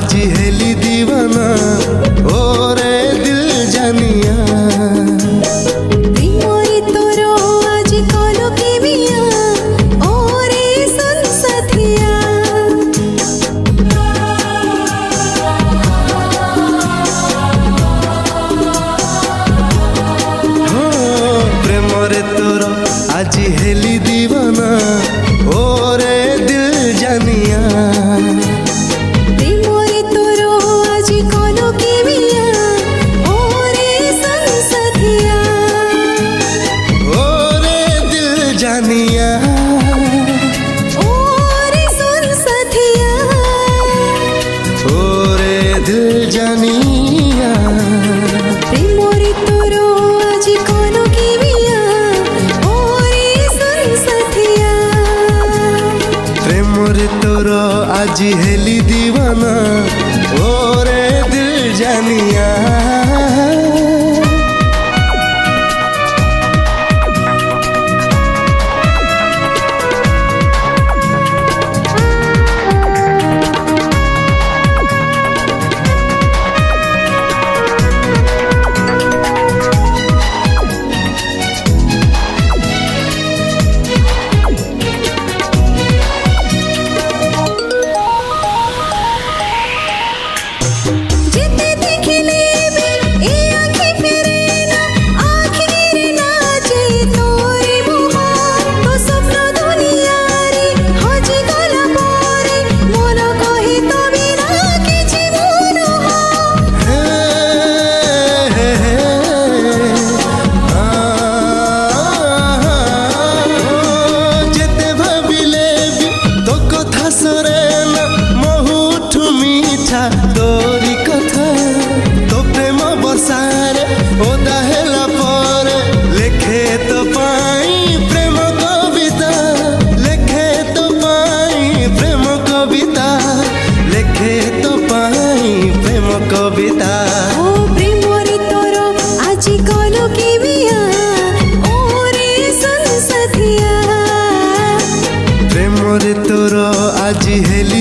आज हेली दीवाना ओ रे दिल जानिया प्रेमरे तोर आज कलो के मिया ओ रे सुन साथिया प्रेमरे तोर आज हेली दीवाना ओ रे दिल जानिया प्रेमरे तोर आज कलो के मिया ओ रे सुन साथिया ओ रे दिल जानिया ओ रे सुन साथिया ओ रे दिल जानिया प्रेमरे तोर आज कलो के मिया ओ रे सुन साथिया प्रेमरे तोर आज हेली दीवाना ओ रे दिल जानिया जिते देखले ए आँखें फेरे ना आखिर नाचे तोरे मुहा तो स्वप्न दुनिया रे हजी गला परे मन कहे तो बिना किछि मन हो जेते भाबिले तो कथा सरे ना बहुठु मीठा तोरी कथा तो प्रेम बसारे ओदा हेला परे लेखे तो पाई प्रेम कविता लेखे तो पाई प्रेम कविता लेखे तो पाई प्रेम कविता ओ प्रेमरे तोर आज कलो के मिया ओ रे सुन साथिया प्रेमरे तोर आज हेली